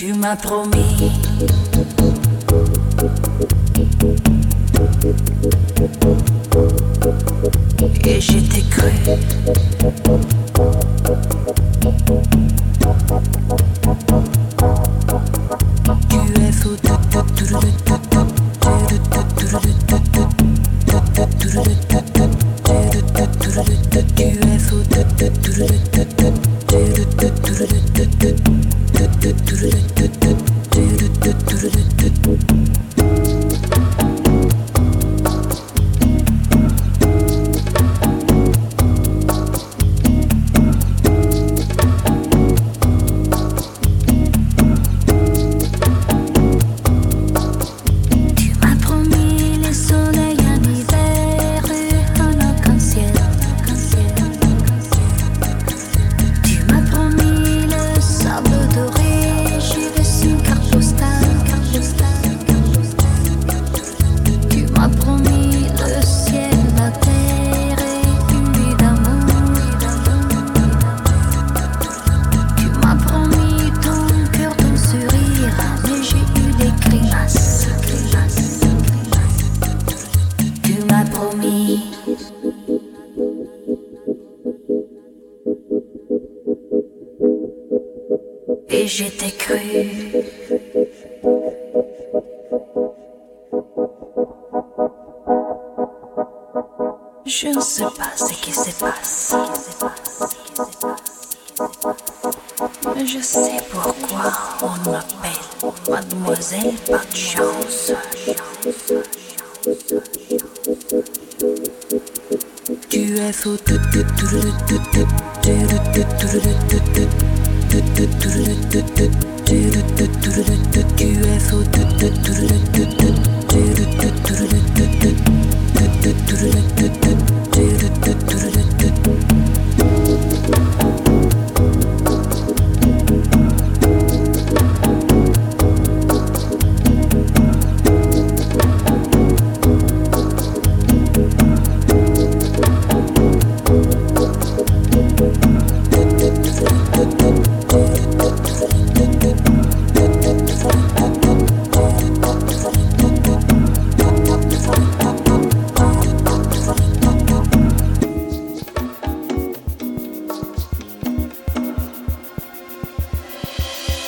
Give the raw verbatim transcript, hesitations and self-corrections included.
Tu m'as promis. Et j'étais cru. Tu es fou. Tu es fou. Et j'étais cru. Je ne sais pas ce qui se passe, mais je sais pourquoi on m'appelle Mademoiselle Pas de Chance. Tu es fou. Tu es fou.